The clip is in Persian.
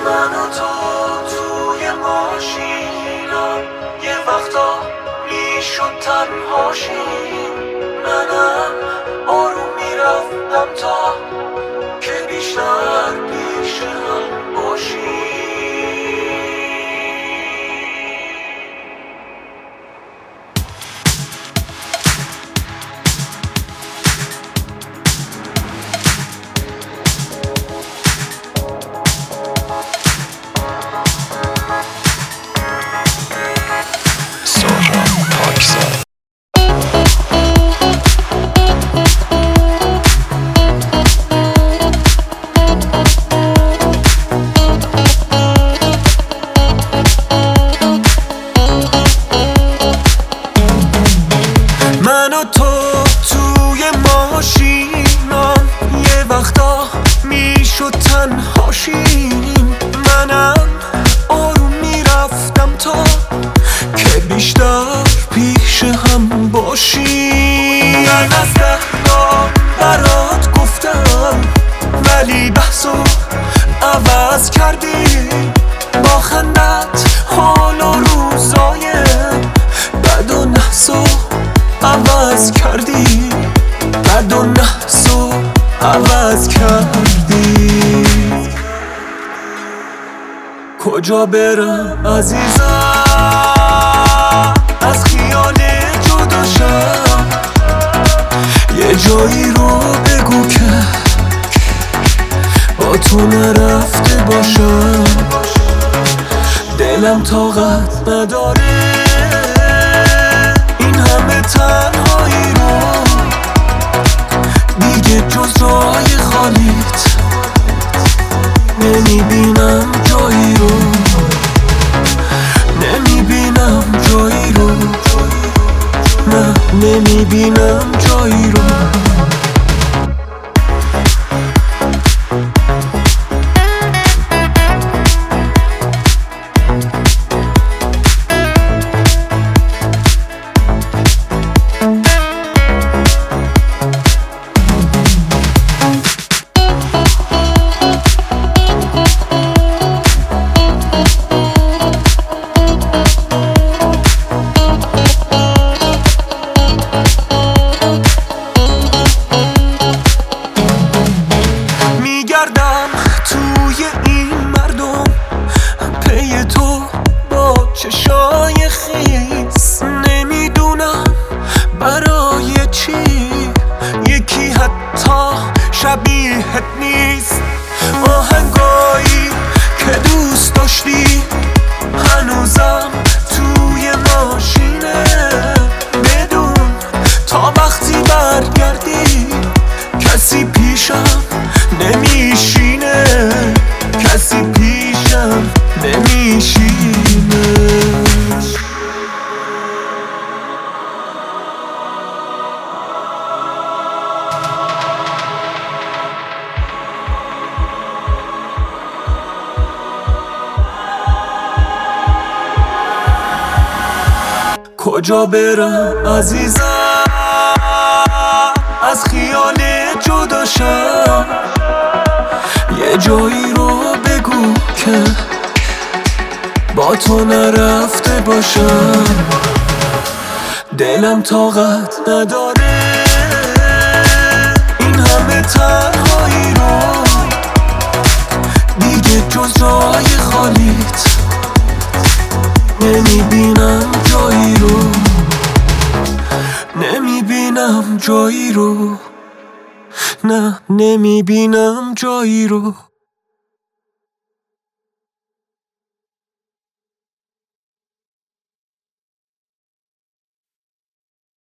من و تو توی ماشینم، یه وقتا میشد تنهاشیم. منم آروم میرفتم تا که بیشتر پیش هم باشیم. من و تو توی ماشینم، یه وقتا میشد تنهاشیم. منم آروم میرفتم تا که بیشتر پیش هم باشیم. من از دهنا برات گفتم ولی بحثو عوض کردی. با خندت حال و روزای بد و نحسو عوض کردی. بد و نحسو عوض کردی. کجا برم عزیزم از خیال جدا شم؟ یه جایی رو بگو که با تو نرفته باشم. دلم طاقت نداره این همه تنهایی رو، دیگه جز جای خالیت نمیبینم جایی رو. نمیبینم جایی رو، نه نمیبینم جایی رو. توی این مردم پی تو با چشای خیس، نمیدونم برای چی یکی حتی شبیهت نیست. آهنگایی که دوست داشتی هنوزم توی ماشینه. بدون تا وقتی برگردی کسی پیشم نمیشینه. کسی پیشم نمیشینه. کجا برم عزیزم از خیال جدا شم؟ یه جایی رو بگو که با تو نرفته باشم. دلم طاقت نداره این همه تنهایی رو، دیگه جز جای خالیت نمیبینم جایی رو. نمیبینم جایی رو، نه نمیبینم جایی رو.